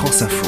France Info.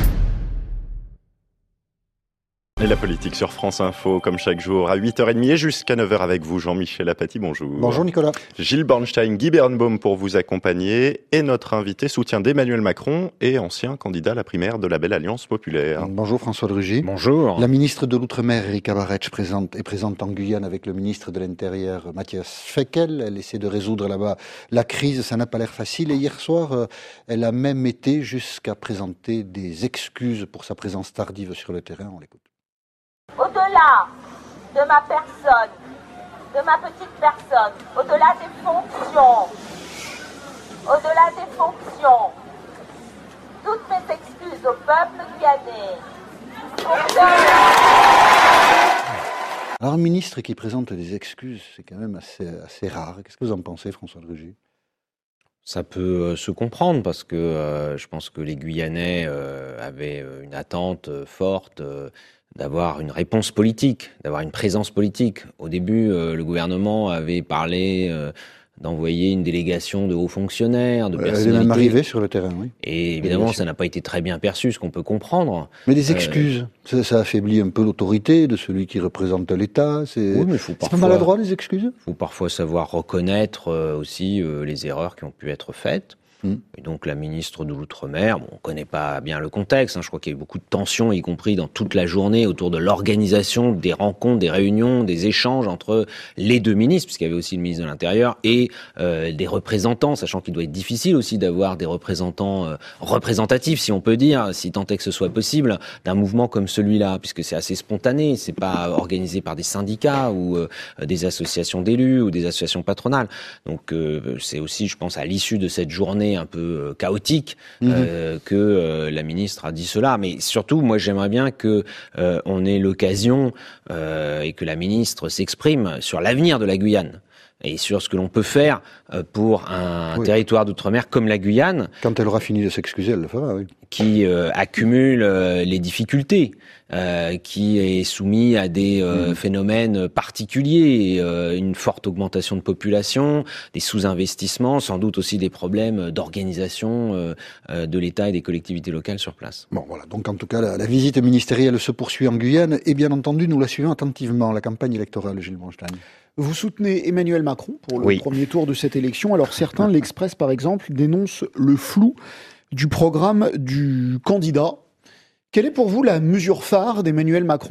Et la politique sur France Info, comme chaque jour, à 8h30 et jusqu'à 9h avec vous, Jean-Michel Apathy, bonjour. Bonjour Nicolas. Gilles Bornstein, Guy Berenbaum pour vous accompagner. Et notre invité, soutien d'Emmanuel Macron et ancien candidat à la primaire de la Belle Alliance Populaire. Bonjour François de Rugy. Bonjour. La ministre de l'Outre-mer, Erika Barretsch, est présente en Guyane avec le ministre de l'Intérieur, Matthias Fekl. Elle essaie de résoudre là-bas la crise, ça n'a pas l'air facile. Et hier soir, elle a même été jusqu'à présenter des excuses pour sa présence tardive sur le terrain. On l'écoute. Au-delà de ma personne, de ma petite personne, au-delà des fonctions, toutes mes excuses au peuple guyanais. Alors, un ministre qui présente des excuses, c'est quand même assez rare. Qu'est-ce que vous en pensez, François de Rugy ? Ça peut se comprendre parce que je pense que les Guyanais avaient une attente forte d'avoir une réponse politique, d'avoir une présence politique. Au début, le gouvernement avait parlé d'envoyer une délégation de hauts fonctionnaires, de personnalités. Elle est même arrivée sur le terrain, oui. Et évidemment, ça n'a pas été très bien perçu, ce qu'on peut comprendre. Mais des excuses, ça affaiblit un peu l'autorité de celui qui représente l'État. Oui, mais c'est pas maladroit, les excuses ? Il faut parfois savoir reconnaître aussi les erreurs qui ont pu être faites. Et donc la ministre de l'Outre-mer, on ne connaît pas bien le contexte, je crois qu'il y a eu beaucoup de tensions, y compris dans toute la journée, autour de l'organisation des rencontres, des réunions, des échanges entre les deux ministres, puisqu'il y avait aussi le ministre de l'Intérieur, et des représentants, sachant qu'il doit être difficile aussi d'avoir des représentants représentatifs, si on peut dire, si tant est que ce soit possible, d'un mouvement comme celui-là, puisque c'est assez spontané, c'est pas organisé par des syndicats ou des associations d'élus ou des associations patronales. Donc c'est aussi, je pense, à l'issue de cette journée un peu chaotique que la ministre a dit cela. Mais surtout, moi, j'aimerais bien que on ait l'occasion et que la ministre s'exprime sur l'avenir de la Guyane et sur ce que l'on peut faire pour un territoire d'outre-mer comme la Guyane. Quand elle aura fini de s'excuser, elle le fera, oui. Qui accumule les difficultés, qui est soumis à des phénomènes particuliers, une forte augmentation de population, des sous-investissements, sans doute aussi des problèmes d'organisation de l'État et des collectivités locales sur place. Bon, voilà. Donc, en tout cas, la visite ministérielle se poursuit en Guyane et bien entendu, nous la suivons attentivement, la campagne électorale, Gilles Bornstein. Vous soutenez Emmanuel Macron pour le premier tour de cette élection. Alors certains, l'Express par exemple, dénoncent le flou du programme du candidat. Quelle est pour vous la mesure phare d'Emmanuel Macron ?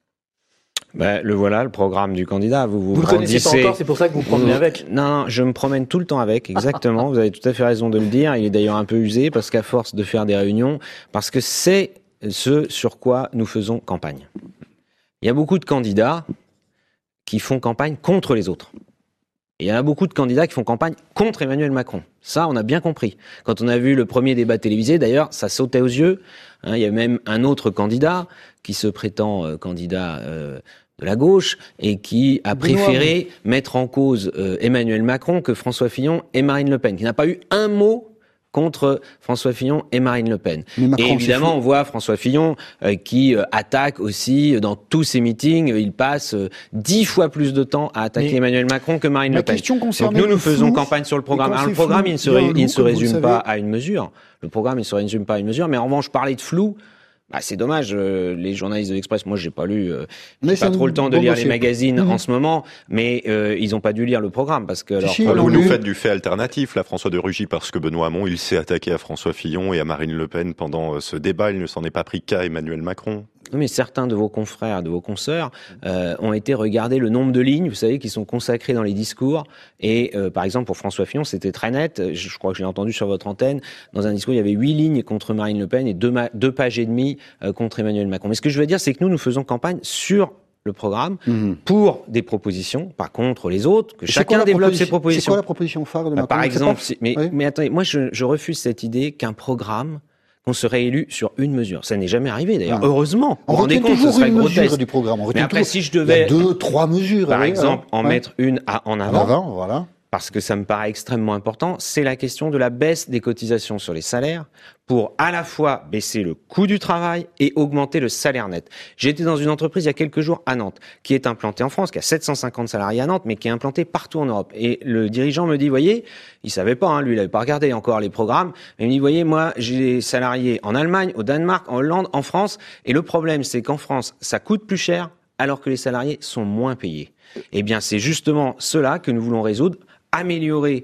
Le voilà, le programme du candidat. Vous le connaissez pas encore, c'est pour ça que vous promenez avec. Non, je me promène tout le temps avec, exactement. Vous avez tout à fait raison de le dire. Il est d'ailleurs un peu usé parce qu'à force de faire des réunions, parce que c'est ce sur quoi nous faisons campagne. Il y a beaucoup de candidats qui font campagne contre les autres. Et il y en a beaucoup de candidats qui font campagne contre Emmanuel Macron. Ça, on a bien compris. Quand on a vu le premier débat télévisé, d'ailleurs, ça sautait aux yeux. Il y a même un autre candidat qui se prétend candidat de la gauche et qui a préféré mettre en cause Emmanuel Macron que François Fillon et Marine Le Pen, qui n'a pas eu un mot contre François Fillon et Marine Le Pen. Macron, et évidemment, on voit François Fillon qui attaque aussi dans tous ses meetings. Il passe 10 fois plus de temps à attaquer Emmanuel Macron que Marine Le Pen. Donc nous faisons campagne sur le programme. Alors, le programme, il ne se résume pas à une mesure. Le programme, il ne se résume pas à une mesure. Mais en revanche, parler de flou, c'est dommage, les journalistes de l'Express, moi j'ai pas lu, pas trop le temps de lire les magazines en ce moment, mais ils ont pas dû lire le programme parce que vous nous faites du fait alternatif, là, François de Rugy, parce que Benoît Hamon, il s'est attaqué à François Fillon et à Marine Le Pen pendant ce débat, il ne s'en est pas pris qu'à Emmanuel Macron. Mais certains de vos confrères, de vos consoeurs ont été regarder le nombre de lignes, vous savez, qui sont consacrées dans les discours. Et par exemple, pour François Fillon, c'était très net. Je crois que je l'ai entendu sur votre antenne. Dans un discours, il y avait 8 lignes contre Marine Le Pen et 2 pages et demie contre Emmanuel Macron. Mais ce que je veux dire, c'est que nous faisons campagne sur le programme pour des propositions, pas contre les autres, que chacun développe ses propositions. C'est quoi la proposition phare de Macron ? Par exemple, mais attendez, moi je refuse cette idée qu'un programme qu'on serait élu sur une mesure. Ça n'est jamais arrivé, d'ailleurs. Heureusement. On retient toujours ce serait une grotesque. mesure du programme. Mais après, si je devais... Il y a 2, 3 mesures. Par exemple, en mettre une en avant. Voilà. parce que ça me paraît extrêmement important, c'est la question de la baisse des cotisations sur les salaires pour à la fois baisser le coût du travail et augmenter le salaire net. J'ai été dans une entreprise il y a quelques jours à Nantes, qui est implantée en France, qui a 750 salariés à Nantes, mais qui est implantée partout en Europe. Et le dirigeant me dit, voyez, il savait pas, lui, il avait pas regardé encore les programmes, mais il me dit, voyez, moi, j'ai des salariés en Allemagne, au Danemark, en Hollande, en France, et le problème, c'est qu'en France, ça coûte plus cher, alors que les salariés sont moins payés. Eh bien, c'est justement cela que nous voulons résoudre, améliorer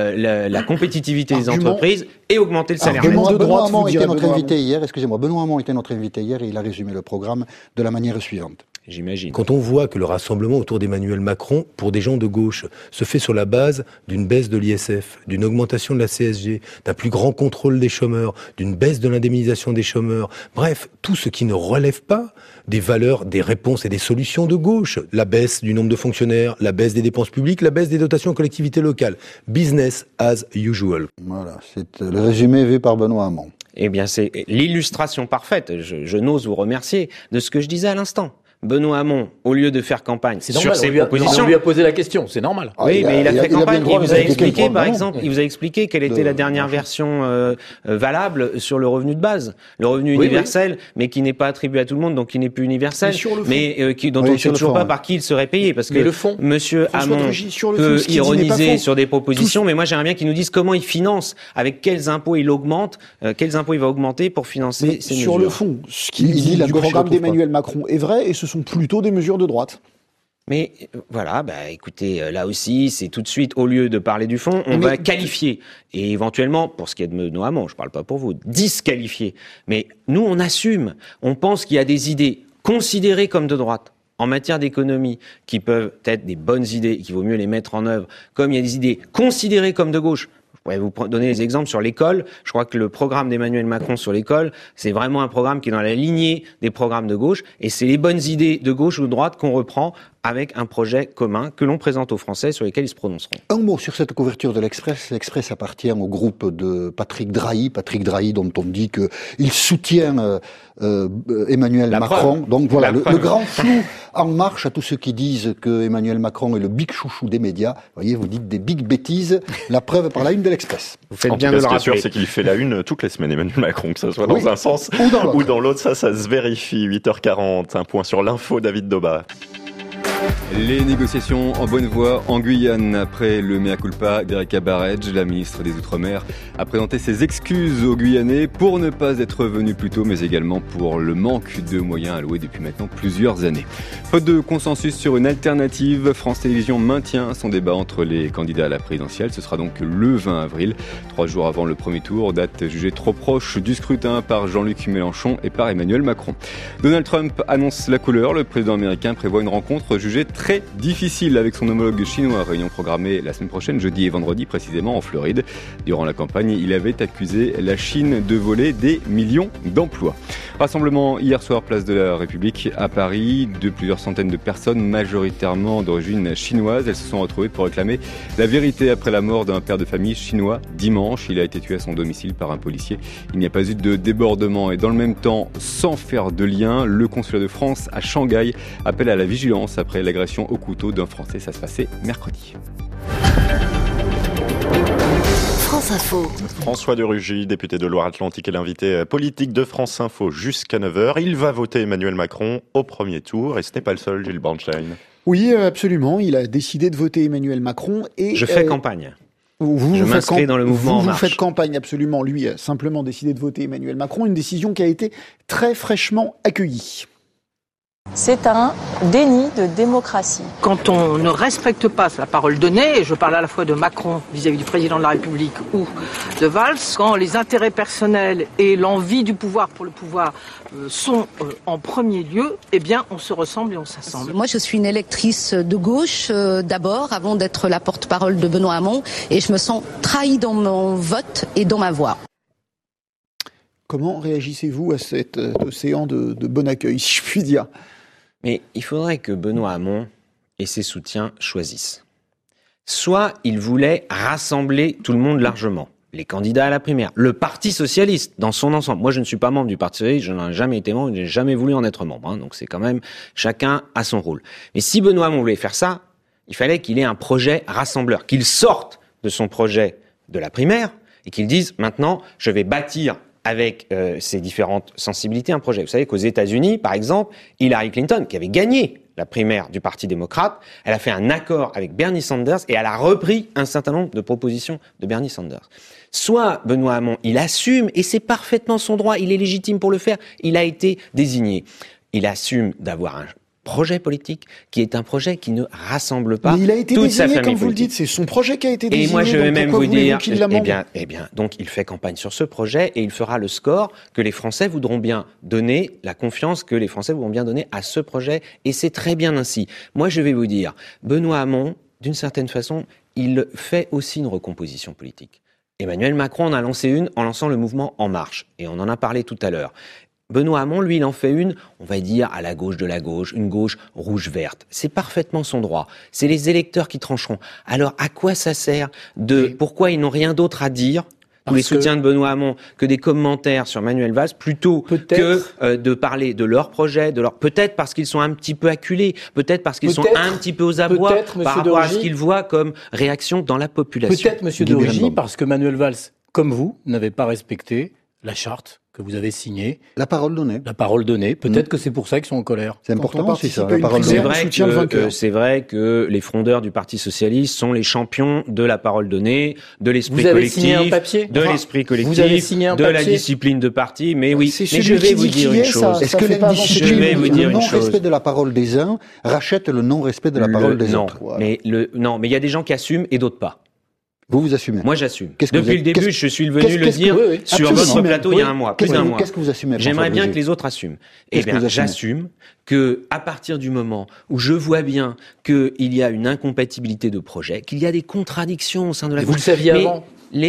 la compétitivité des entreprises et augmenter le salaire. Benoît Hamon était notre invité hier, excusez-moi, Benoît Hamon était notre invité hier et il a résumé le programme de la manière suivante. J'imagine. Quand on voit que le rassemblement autour d'Emmanuel Macron, pour des gens de gauche, se fait sur la base d'une baisse de l'ISF, d'une augmentation de la CSG, d'un plus grand contrôle des chômeurs, d'une baisse de l'indemnisation des chômeurs, bref, tout ce qui ne relève pas des valeurs, des réponses et des solutions de gauche. La baisse du nombre de fonctionnaires, la baisse des dépenses publiques, la baisse des dotations aux collectivités locales. Business as usual. Voilà, c'est le résumé vu par Benoît Hamon. Eh bien, c'est l'illustration parfaite, je n'ose vous remercier, de ce que je disais à l'instant. Benoît Hamon, au lieu de faire campagne sur ses propositions... On lui a posé la question, c'est normal. Oui, mais il a fait campagne. Il vous a expliqué, par exemple, il vous a expliqué quelle était la dernière version valable sur le revenu de base. Le revenu universel, mais qui n'est pas attribué à tout le monde, donc qui n'est plus universel, mais dont on ne sait toujours pas par qui il serait payé. Parce que Monsieur Hamon peut ironiser sur des propositions, mais moi j'aimerais bien qu'il nous dise comment il finance, avec quels impôts il augmente, quels impôts il va augmenter pour financer ces mesures. Sur le fond, ce qu'il dit du programme d'Emmanuel Macron est vrai, et ce sont plutôt des mesures de droite. Mais voilà, écoutez, là aussi, c'est tout de suite, au lieu de parler du fond, on va qualifier. Et éventuellement, pour ce qui est de Benoît Hamon, je ne parle pas pour vous, disqualifier. Mais nous, on assume. On pense qu'il y a des idées considérées comme de droite en matière d'économie qui peuvent être des bonnes idées et qu'il vaut mieux les mettre en œuvre, comme il y a des idées considérées comme de gauche. Je pourrais vous donner des exemples sur l'école. Je crois que le programme d'Emmanuel Macron sur l'école, c'est vraiment un programme qui est dans la lignée des programmes de gauche. Et c'est les bonnes idées de gauche ou de droite qu'on reprend avec un projet commun que l'on présente aux Français sur lesquels ils se prononceront. Un mot sur cette couverture de l'Express. L'Express appartient au groupe de Patrick Drahi dont on dit qu'il soutient Emmanuel Macron. Preuve. Donc voilà, le grand flou en marche à tous ceux qui disent que Emmanuel Macron est le big chouchou des médias. Vous voyez, vous dites des big bêtises. La preuve par la une de l'Express. Vous faites bien de le rappeler. Ce qui est sûr, c'est qu'il fait la une toutes les semaines, Emmanuel Macron, que ce soit dans un sens ou dans l'autre. Ça se vérifie. 8h40, un point sur l'info, David Doba. Les négociations en bonne voie en Guyane. Après le mea culpa d'Erika Baredge, la ministre des Outre-mer a présenté ses excuses aux Guyanais pour ne pas être venus plus tôt, mais également pour le manque de moyens alloués depuis maintenant plusieurs années. Faute de consensus sur une alternative, France Télévisions maintient son débat entre les candidats à la présidentielle. Ce sera donc le 20 avril, 3 jours avant le premier tour, date jugée trop proche du scrutin par Jean-Luc Mélenchon et par Emmanuel Macron. Donald Trump annonce la couleur. Le président américain prévoit une rencontre jugée très difficile avec son homologue chinois, réunion programmée la semaine prochaine, jeudi et vendredi précisément en Floride. Durant la campagne, il avait accusé la Chine de voler des millions d'emplois. Rassemblement hier soir, place de la République à Paris, de plusieurs centaines de personnes, majoritairement d'origine chinoise. Elles se sont retrouvées pour réclamer la vérité après la mort d'un père de famille chinois dimanche. Il a été tué à son domicile par un policier. Il n'y a pas eu de débordement et dans le même temps, sans faire de lien, le consulat de France à Shanghai appelle à la vigilance après l'agression au couteau d'un Français. Ça se passait mercredi. France Info. François de Rugy, député de Loire-Atlantique, est l'invité politique de France Info jusqu'à 9h. Il va voter Emmanuel Macron au premier tour et ce n'est pas le seul, Gilles Bernstein. Oui, absolument. Il a décidé de voter Emmanuel Macron et... Je fais campagne. Je m'inscris dans le mouvement En Marche. Vous faites campagne, absolument. Lui a simplement décidé de voter Emmanuel Macron, une décision qui a été très fraîchement accueillie. C'est un déni de démocratie. Quand on ne respecte pas la parole donnée, et je parle à la fois de Macron vis-à-vis du président de la République ou de Valls, quand les intérêts personnels et l'envie du pouvoir pour le pouvoir sont en premier lieu, eh bien on se ressemble et on s'assemble. Moi je suis une électrice de gauche d'abord, avant d'être la porte-parole de Benoît Hamon, et je me sens trahie dans mon vote et dans ma voix. Comment réagissez-vous à cet océan de bon accueil, si je puis dire ? Mais il faudrait que Benoît Hamon et ses soutiens choisissent. Soit il voulait rassembler tout le monde largement, les candidats à la primaire, le Parti socialiste dans son ensemble. Moi, je ne suis pas membre du Parti socialiste, je n'en ai jamais été membre, je n'ai jamais voulu en être membre. Donc c'est quand même chacun à son rôle. Mais si Benoît Hamon voulait faire ça, Il fallait qu'il ait un projet rassembleur, qu'il sorte de son projet de la primaire et qu'il dise maintenant, je vais bâtir avec ces différentes sensibilités un projet. Vous savez qu'aux États-Unis, par exemple, Hillary Clinton, qui avait gagné la primaire du Parti démocrate, elle a fait un accord avec Bernie Sanders et elle a repris un certain nombre de propositions de Bernie Sanders. Soit Benoît Hamon, il assume, et c'est parfaitement son droit, il est légitime pour le faire, il a été désigné. Il assume d'avoir un projet politique qui est un projet qui ne rassemble pas toute sa famille politique. Mais il a été désigné, comme vous le dites, c'est son projet qui a été désigné. Et moi, je vais même vous dire, eh bien, donc il fait campagne sur ce projet et il fera le score que les Français voudront bien donner, la confiance que les Français voudront bien donner à ce projet, et c'est très bien ainsi. Moi, je vais vous dire, Benoît Hamon, d'une certaine façon, il fait aussi une recomposition politique. Emmanuel Macron en a lancé une en lançant le mouvement En Marche, et on en a parlé tout à l'heure. Benoît Hamon, lui, il en fait une, on va dire, à la gauche de la gauche, une gauche rouge-verte. C'est parfaitement son droit. C'est les électeurs qui trancheront. Alors, à quoi ça sert pourquoi ils n'ont rien d'autre à dire, tous les soutiens de Benoît Hamon, que des commentaires sur Manuel Valls, plutôt que de parler de leur projet, peut-être parce qu'ils sont un petit peu acculés, peut-être parce qu'ils sont un petit peu aux abois par rapport à ce qu'ils voient comme réaction dans la population. Peut-être, Monsieur de Rugy, parce que Manuel Valls, comme vous, n'avait pas respecté la charte que vous avez signée. La parole donnée. La parole donnée. Peut-être que c'est pour ça qu'ils sont en colère. C'est important aussi, ça, la parole donnée. C'est vrai que les frondeurs du Parti Socialiste sont les champions de la parole donnée, de l'esprit collectif, de l'esprit collectif, de la discipline de parti. Mais oui, mais je vais vous dire une chose. Est-ce que le non-respect de la parole des uns rachète le non-respect de la parole des autres? Mais il y a des gens qui assument et d'autres pas. Vous assumez? Moi, j'assume. Depuis le début, je suis venu le dire sur votre plateau il y a un mois, plus d'un mois. Qu'est-ce que vous assumez? J'aimerais bien que les autres assument. Eh bien, j'assume que, à partir du moment où je vois bien qu'il y a une incompatibilité de projet, qu'il y a des contradictions au sein de la gauche. Vous le saviez avant?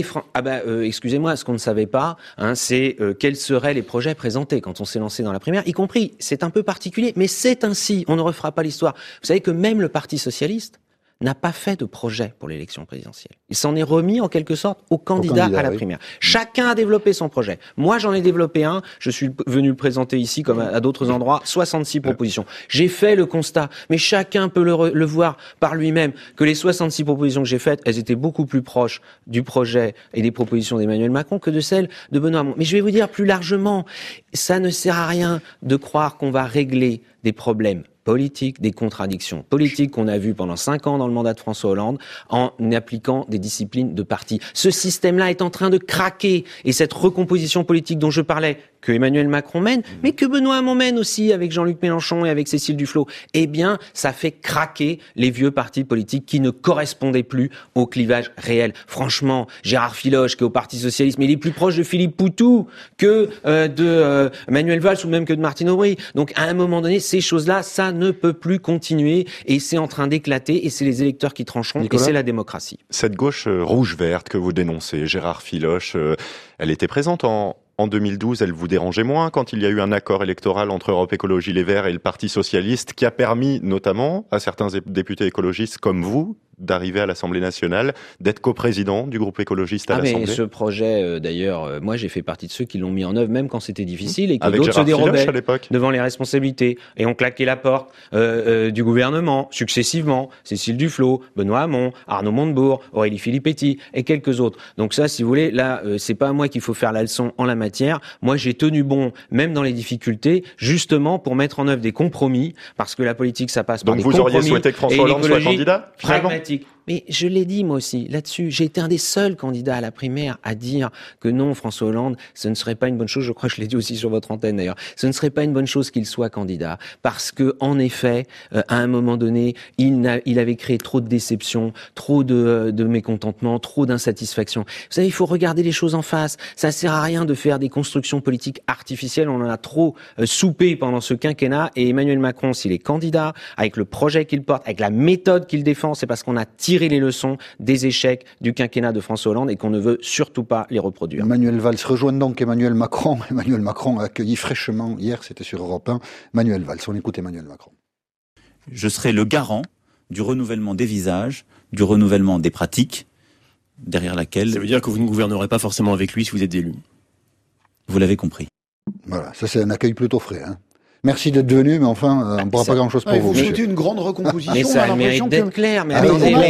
Excusez-moi, ce qu'on ne savait pas, c'est quels seraient les projets présentés quand on s'est lancé dans la primaire, y compris, c'est un peu particulier, mais c'est ainsi, on ne refera pas l'histoire. Vous savez que même le Parti socialiste n'a pas fait de projet pour l'élection présidentielle. Il s'en est remis en quelque sorte au candidat à la primaire. Chacun a développé son projet. Moi, j'en ai développé un. Je suis venu le présenter ici, comme à d'autres endroits, 66 propositions. J'ai fait le constat, mais chacun peut le voir par lui-même, que les 66 propositions que j'ai faites, elles étaient beaucoup plus proches du projet et des propositions d'Emmanuel Macron que de celles de Benoît Hamon. Mais je vais vous dire plus largement, ça ne sert à rien de croire qu'on va régler des problèmes politique, des contradictions politiques qu'on a vues pendant 5 ans dans le mandat de François Hollande en appliquant des disciplines de parti. Ce système-là est en train de craquer et cette recomposition politique dont je parlais, que Emmanuel Macron mène, mais que Benoît Hamon mène aussi avec Jean-Luc Mélenchon et avec Cécile Duflot, eh bien, ça fait craquer les vieux partis politiques qui ne correspondaient plus au clivage réel. Franchement, Gérard Filoche, qui est au Parti Socialiste, mais il est plus proche de Philippe Poutou que de Manuel Valls ou même que de Martine Aubry. Donc, à un moment donné, ces choses-là, ça ne peut plus continuer et c'est en train d'éclater et c'est les électeurs qui trancheront et c'est la démocratie. Cette gauche rouge-verte que vous dénoncez, Gérard Filoche, elle était présente en 2012, elle vous dérangeait moins quand il y a eu un accord électoral entre Europe Écologie Les Verts et le Parti Socialiste qui a permis notamment à certains députés écologistes comme vous d'arriver à l'Assemblée nationale, d'être coprésident du groupe écologiste à l'Assemblée. Mais ce projet, d'ailleurs, moi j'ai fait partie de ceux qui l'ont mis en œuvre même quand c'était difficile et que d'autres se dérobaient devant les responsabilités et ont claqué la porte du gouvernement successivement. Cécile Duflot, Benoît Hamon, Arnaud Montebourg, Aurélie Filippetti et quelques autres. Donc ça, si vous voulez, là, c'est pas à moi qu'il faut faire la leçon en la matière. Moi, j'ai tenu bon, même dans les difficultés, justement pour mettre en œuvre des compromis, parce que la politique, ça passe par des compromis. Donc vous auriez souhaité que François Hollande soit candidat, finalement ? Mais je l'ai dit moi aussi, là-dessus, j'ai été un des seuls candidats à la primaire à dire que non, François Hollande, ce ne serait pas une bonne chose, je crois que je l'ai dit aussi sur votre antenne d'ailleurs, ce ne serait pas une bonne chose qu'il soit candidat, parce que en effet, à un moment donné, il avait créé trop de déceptions, trop de mécontentement, trop d'insatisfaction. Vous savez, il faut regarder les choses en face, ça sert à rien de faire des constructions politiques artificielles, on en a trop soupé pendant ce quinquennat, et Emmanuel Macron, s'il est candidat, avec le projet qu'il porte, avec la méthode qu'il défend, c'est parce qu'on a tiré les leçons des échecs du quinquennat de François Hollande et qu'on ne veut surtout pas les reproduire. Manuel Valls rejoint donc Emmanuel Macron. Emmanuel Macron a accueilli fraîchement, hier c'était sur Europe 1, Manuel Valls. On écoute Emmanuel Macron. Je serai le garant du renouvellement des visages, du renouvellement des pratiques, derrière laquelle... Ça veut dire que vous ne gouvernerez pas forcément avec lui si vous êtes élu. Vous l'avez compris. Voilà, ça c'est un accueil plutôt frais. Merci d'être venu, mais enfin, on ne pourra pas grand-chose pour vous. Vous souhaitez une grande recomposition. Mais ça mérite d'être clair. Mais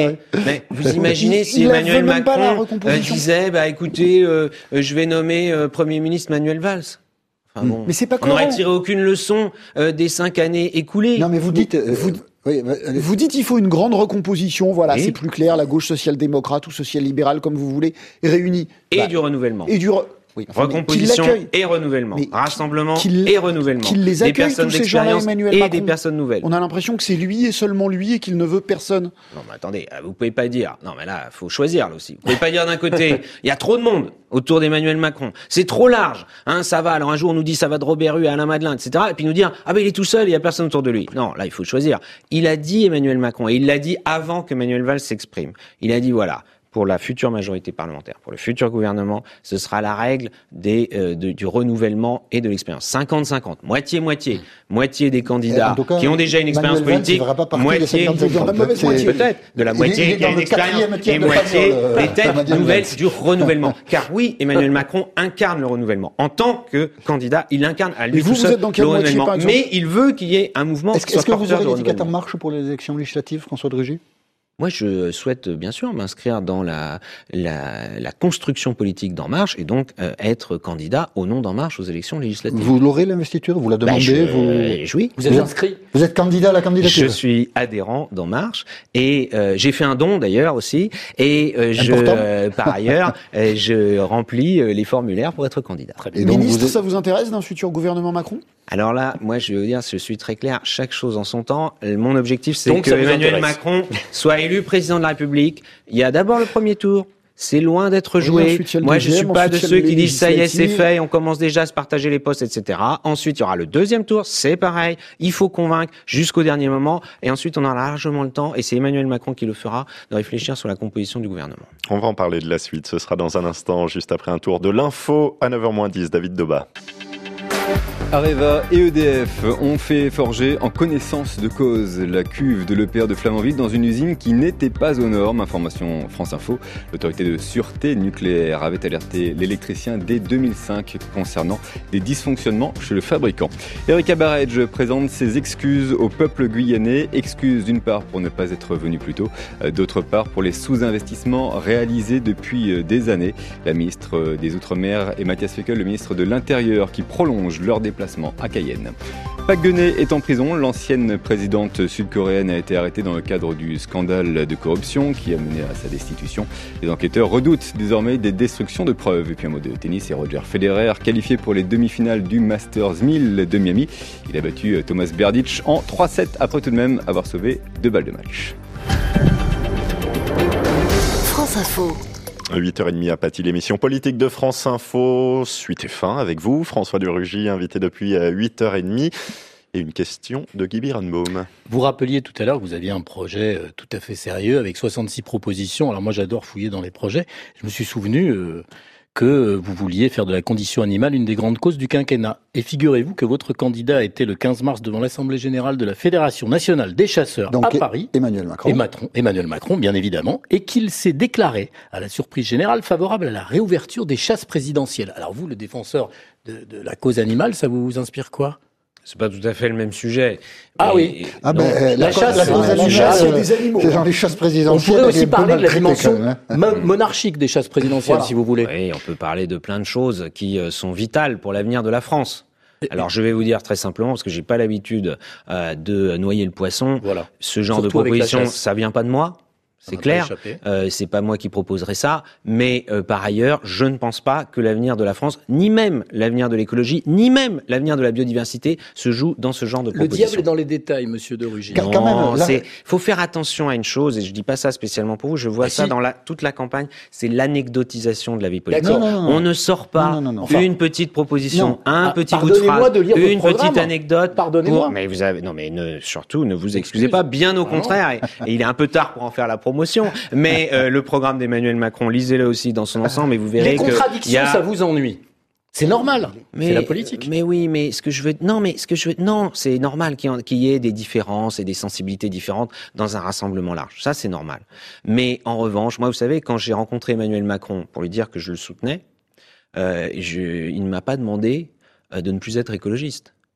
vous imaginez si Emmanuel Macron disait, écoutez, je vais nommer Premier ministre Manuel Valls. Enfin, bon, mais c'est pas on n'aurait tiré aucune leçon des 5 années écoulées. Non, mais vous dites... Vous dites il faut une grande recomposition, voilà, c'est plus clair, la gauche social-démocrate ou social-libérale, comme vous voulez, réunie. Et du renouvellement. Recomposition et renouvellement. Rassemblement et renouvellement. Qu'il les accueille, des personnes tous ces gens-là, Emmanuel Macron. Et des personnes nouvelles. On a l'impression que c'est lui et seulement lui et qu'il ne veut personne. Non, mais attendez, vous pouvez pas dire. Non, mais là, faut choisir, là aussi. Vous pouvez pas dire d'un côté, il y a trop de monde autour d'Emmanuel Macron. C'est trop large. Ça va. Alors un jour, on nous dit ça va de Robert Hue à Alain Madelin, etc. Et puis nous dire, il est tout seul, il y a personne autour de lui. Non, là, il faut choisir. Il a dit Emmanuel Macron, et il l'a dit avant que Manuel Valls s'exprime. Il a dit, voilà, pour la future majorité parlementaire, pour le futur gouvernement, ce sera la règle du renouvellement et de l'expérience. 50-50, moitié-moitié. Moitié des candidats qui ont déjà une expérience politique, moitié, peut-être, de la moitié qui a une expérience, et moitié des têtes nouvelles du renouvellement. Car oui, Emmanuel Macron incarne le renouvellement. En tant que candidat, il incarne à lui tout seul le renouvellement. Mais il veut qu'il y ait un mouvement qui soit porteur de renouvellement. Est-ce que vous aurez l'étiquette En Marche pour les élections législatives, François de Rugy ? Moi, je souhaite bien sûr m'inscrire dans la construction politique d'En Marche et donc être candidat au nom d'En Marche aux élections législatives. Vous l'aurez l'investiture ? Vous la demandez Oui. Vous êtes inscrit ? Vous êtes candidat à la candidature ? Je suis adhérent d'En Marche et j'ai fait un don d'ailleurs aussi et par ailleurs je remplis les formulaires pour être candidat. Et donc, ministre, ça vous intéresse d'un futur gouvernement Macron ? Alors là, moi, je vais vous dire, je suis très clair, chaque chose en son temps. Mon objectif, c'est que Emmanuel Macron soit élu président de la République. Il y a d'abord le premier tour. C'est loin d'être joué. Moi, je suis pas de ceux qui disent ça y est, c'est fait, on commence déjà à se partager les postes, etc. Ensuite, il y aura le deuxième tour, c'est pareil. Il faut convaincre jusqu'au dernier moment. Et ensuite, on aura largement le temps, et c'est Emmanuel Macron qui le fera, de réfléchir sur la composition du gouvernement. On va en parler de la suite. Ce sera dans un instant, juste après un tour de l'info à 9h-10. David Doba. Areva et EDF ont fait forger en connaissance de cause la cuve de l'EPR de Flamanville dans une usine qui n'était pas aux normes. Information France Info. L'autorité de sûreté nucléaire avait alerté l'électricien dès 2005 concernant des dysfonctionnements chez le fabricant. Erika Barej présente ses excuses au peuple guyanais. Excuses d'une part pour ne pas être venu plus tôt, d'autre part pour les sous-investissements réalisés depuis des années. La ministre des Outre-mer et Matthias Fekl, le ministre de l'Intérieur, qui prolonge leur déplacement à Cayenne. Park Geun-hye est en prison. L'ancienne présidente sud-coréenne a été arrêtée dans le cadre du scandale de corruption qui a mené à sa destitution. Les enquêteurs redoutent désormais des destructions de preuves. Et puis un mot de tennis, et Roger Federer, qualifié pour les demi-finales du Masters 1000 de Miami. Il a battu Thomas Berdych en 3-7 après tout de même avoir sauvé 2 balles de match. France Info. 8h30 à Paty, l'émission politique de France Info. Suite et fin avec vous, François de Rugy, invité depuis 8h30. Et une question de Guy Birenbaum. Vous rappeliez tout à l'heure que vous aviez un projet tout à fait sérieux avec 66 propositions. Alors moi, j'adore fouiller dans les projets. Je me suis souvenu que vous vouliez faire de la condition animale une des grandes causes du quinquennat. Et figurez-vous que votre candidat était le 15 mars devant l'Assemblée générale de la Fédération nationale des chasseurs à Paris. Emmanuel Macron. Emmanuel Macron, bien évidemment. Et qu'il s'est déclaré, à la surprise générale, favorable à la réouverture des chasses présidentielles. Alors vous, le défenseur de la cause animale, ça vous inspire quoi ? C'est pas tout à fait le même sujet. Oui. La chasse, c'est des animaux. C'est dans les chasses présidentielles. On pourrait aussi parler de la dimension monarchique des chasses présidentielles, si vous voulez. Oui, on peut parler de plein de choses qui sont vitales pour l'avenir de la France. Alors je vais vous dire très simplement, parce que j'ai pas l'habitude de noyer le poisson. Voilà. Ce genre de proposition, ça vient pas de moi. C'est clair, c'est pas moi qui proposerai ça, mais par ailleurs, je ne pense pas que l'avenir de la France, ni même l'avenir de l'écologie, ni même l'avenir de la biodiversité se joue dans ce genre de propositions. Le diable est dans les détails, monsieur de Rugy. Non, faut faire attention à une chose, et je dis pas ça spécialement pour vous, je vois ça dans toute la campagne, c'est l'anecdotisation de la vie politique. On ne sort pas une petite proposition, un petit bout de phrase, une petite anecdote. Pardonnez-moi. Mais vous avez, surtout, ne vous excusez pas, bien au contraire, et il est un peu tard pour en faire la promotion, mais le programme d'Emmanuel Macron, lisez-le aussi dans son ensemble et vous verrez que... Les contradictions, ça vous ennuie. C'est normal, c'est la politique. Mais oui, mais c'est normal qu'il y ait des différences et des sensibilités différentes dans un rassemblement large. Ça, c'est normal. Mais en revanche, moi, vous savez, quand j'ai rencontré Emmanuel Macron pour lui dire que je le soutenais, il ne m'a pas demandé de ne plus être écologiste.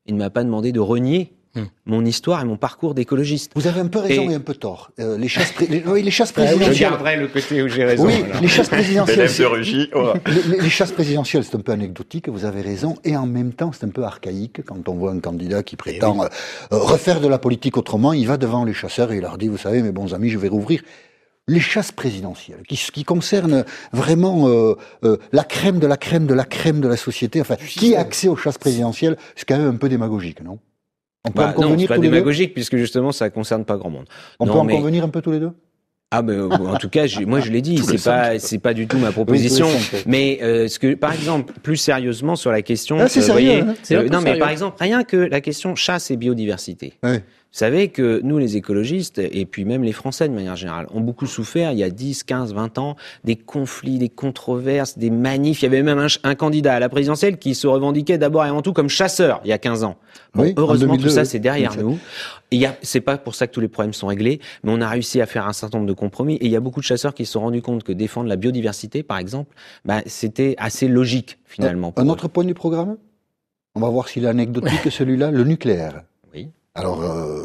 Il ne m'a pas demandé de renier mon histoire et mon parcours d'écologiste. Vous avez un peu raison et un peu tort. Les chasses présidentielles... Je garderai le côté où j'ai raison. Oui, les chasses présidentielles... de les chasses présidentielles, c'est un peu anecdotique, vous avez raison, et en même temps, c'est un peu archaïque quand on voit un candidat qui prétend refaire de la politique autrement, il va devant les chasseurs et il leur dit, vous savez, mes bons amis, je vais rouvrir les chasses présidentielles, qui concernent vraiment la crème de la crème de la crème de la société, enfin, qui a accès aux chasses présidentielles, c'est quand même un peu démagogique, non? On peut en convenir non, c'est pas tous les démagogique, puisque justement, ça concerne pas grand monde. On peut en convenir un peu tous les deux? Ah ben en tout cas, moi je l'ai dit, c'est pas du tout ma proposition. Mais par exemple, plus sérieusement sur la question, c'est sérieux, non mais par exemple, rien que la question chasse et biodiversité. Oui. Vous savez que nous, les écologistes, et puis même les Français de manière générale, ont beaucoup souffert il y a 10, 15, 20 ans des conflits, des controverses, des manifs. Il y avait même un candidat à la présidentielle qui se revendiquait d'abord et avant tout comme chasseur il y a 15 ans. Bon, oui, heureusement, tout ça, c'est derrière nous. C'est pas pour ça que tous les problèmes sont réglés, mais on a réussi à faire un certain nombre de compromis. Et il y a beaucoup de chasseurs qui se sont rendus compte que défendre la biodiversité, par exemple, c'était assez logique, finalement. Un autre point du programme? On va voir s'il est anecdotique, celui-là, le nucléaire. Oui. Alors,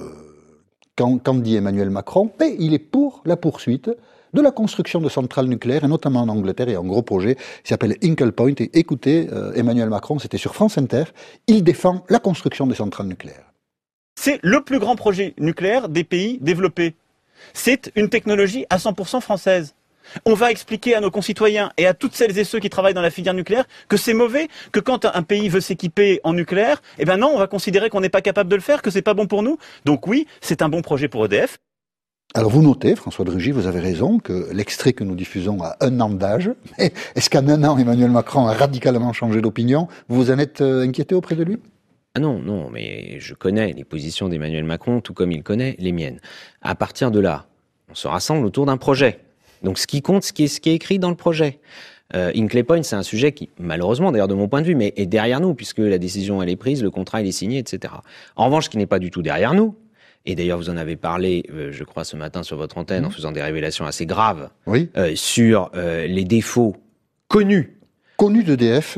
quand dit Emmanuel Macron, il est pour la poursuite de la construction de centrales nucléaires, et notamment en Angleterre, il y a un gros projet qui s'appelle Hinkley Point. Et écoutez, Emmanuel Macron, c'était sur France Inter, il défend la construction des centrales nucléaires. C'est le plus grand projet nucléaire des pays développés. C'est une technologie à 100% française. On va expliquer à nos concitoyens et à toutes celles et ceux qui travaillent dans la filière nucléaire que c'est mauvais, que quand un pays veut s'équiper en nucléaire, eh ben non, on va considérer qu'on n'est pas capable de le faire, que c'est pas bon pour nous. Donc oui, c'est un bon projet pour EDF. Alors vous notez, François de Rugy, vous avez raison, que l'extrait que nous diffusons a 1 an d'âge. Mais est-ce qu'en 1 an, Emmanuel Macron a radicalement changé d'opinion? Vous en êtes inquiété auprès de lui? Ah non, mais je connais les positions d'Emmanuel Macron, tout comme il connaît les miennes. À partir de là, on se rassemble autour d'un projet. Donc ce qui compte, ce qui est écrit dans le projet. Hinkley Point, c'est un sujet qui, malheureusement, d'ailleurs de mon point de vue, mais est derrière nous, puisque la décision elle est prise, le contrat il est signé, etc. En revanche, ce qui n'est pas du tout derrière nous, et d'ailleurs vous en avez parlé, je crois, ce matin sur votre antenne, en faisant des révélations assez graves sur les défauts connus d'EDF.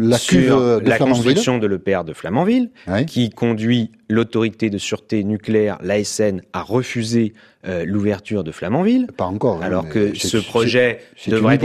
Sur la construction de l'EPR de Flamanville, qui conduit l'autorité de sûreté nucléaire, l'ASN, à refuser l'ouverture de Flamanville. Pas encore. Alors que ce projet devrait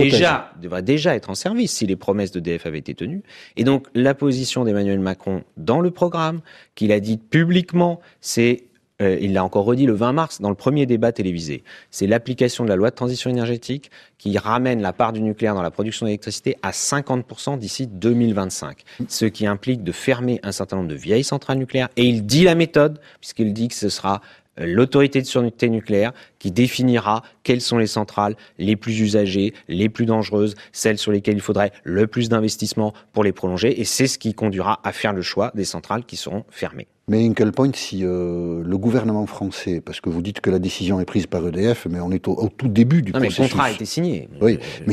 déjà être en service si les promesses d'EDF avaient été tenues. Et donc, la position d'Emmanuel Macron dans le programme, qu'il a dit publiquement, c'est il l'a encore redit le 20 mars dans le premier débat télévisé. C'est l'application de la loi de transition énergétique qui ramène la part du nucléaire dans la production d'électricité à 50% d'ici 2025. Ce qui implique de fermer un certain nombre de vieilles centrales nucléaires. Et il dit la méthode, puisqu'il dit que ce sera l'autorité de sûreté nucléaire qui définira quelles sont les centrales les plus usagées, les plus dangereuses, celles sur lesquelles il faudrait le plus d'investissement pour les prolonger. Et c'est ce qui conduira à faire le choix des centrales qui seront fermées. Mais Hinkley Point, si le gouvernement français, parce que vous dites que la décision est prise par EDF, mais on est au tout début du processus. Mais le contrat a été signé. Oui, mais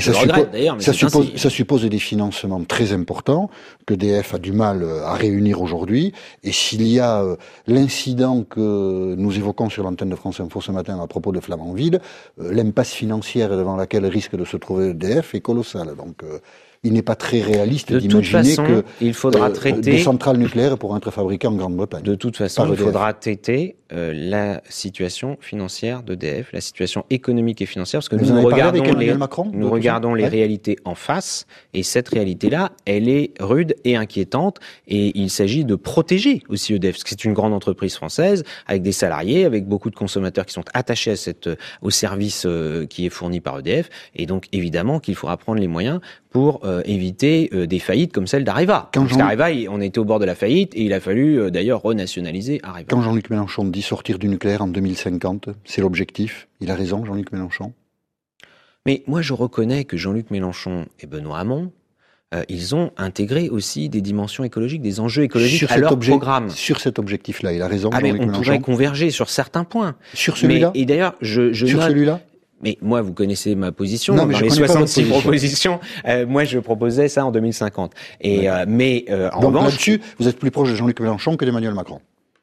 ça suppose des financements très importants qu'EDF a du mal à réunir aujourd'hui. Et s'il y a l'incident que nous évoquons sur l'antenne de France Info ce matin à propos de Flamanville, l'impasse financière devant laquelle risque de se trouver EDF est colossale. Donc il n'est pas très réaliste d'imaginer que il faudra traiter des centrales nucléaires pourront être fabriquées en Grande-Bretagne. De toute façon, il faudra traiter la situation financière d'EDF, la situation économique et financière, parce que nous regardons les réalités en face, et cette réalité-là, elle est rude et inquiétante, et il s'agit de protéger aussi EDF, parce que c'est une grande entreprise française, avec des salariés, avec beaucoup de consommateurs qui sont attachés au service qui est fourni par EDF, et donc évidemment qu'il faudra prendre les moyens pour éviter des faillites comme celle d'Areva. Parce qu'Areva, on était au bord de la faillite et il a fallu d'ailleurs renationaliser Areva. Quand Jean-Luc Mélenchon dit sortir du nucléaire en 2050, c'est l'objectif. Il a raison, Jean-Luc Mélenchon. Mais moi, je reconnais que Jean-Luc Mélenchon et Benoît Hamon, ils ont intégré aussi des dimensions écologiques, des enjeux écologiques à leur programme. Sur cet objectif-là, il a raison, Jean-Luc Mélenchon. On pourrait converger sur certains points. Sur celui-là. Et d'ailleurs, je sur note... celui-là. Mais moi, vous connaissez ma position. Non, mais dans les 66 propositions, moi, je proposais ça en 2050. Et, mais en donc revanche, là-dessus, vous êtes plus proche de Jean-Luc Mélenchon que d'Emmanuel Macron.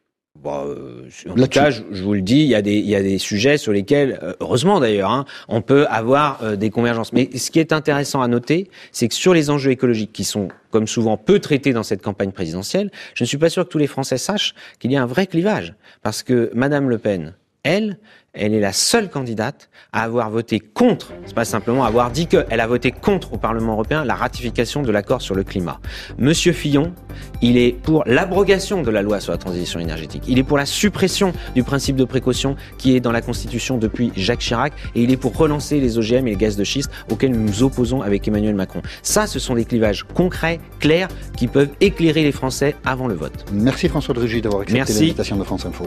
En tout cas, je vous le dis, il y a des sujets sur lesquels, heureusement d'ailleurs, on peut avoir des convergences. Mais ce qui est intéressant à noter, c'est que sur les enjeux écologiques qui sont, comme souvent, peu traités dans cette campagne présidentielle, je ne suis pas sûr que tous les Français sachent qu'il y a un vrai clivage. Parce que Madame Le Pen, elle est la seule candidate à avoir voté contre, c'est pas simplement avoir dit qu'elle a voté contre au Parlement européen la ratification de l'accord sur le climat. Monsieur Fillon, il est pour l'abrogation de la loi sur la transition énergétique. Il est pour la suppression du principe de précaution qui est dans la Constitution depuis Jacques Chirac, et il est pour relancer les OGM et les gaz de schiste auxquels nous nous opposons avec Emmanuel Macron. Ça, ce sont des clivages concrets, clairs, qui peuvent éclairer les Français avant le vote. Merci François de Rugy d'avoir accepté l'invitation de France Info.